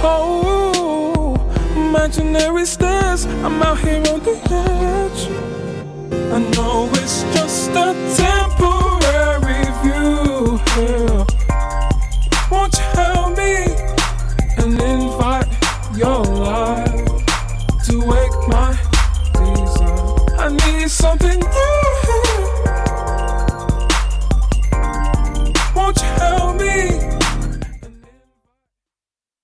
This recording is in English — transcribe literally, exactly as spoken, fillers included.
Oh, imaginary stairs, I'm out here on the edge. I know it's just a temporary view. Yeah. Won't you help me and invite your light to wake my desire? I need something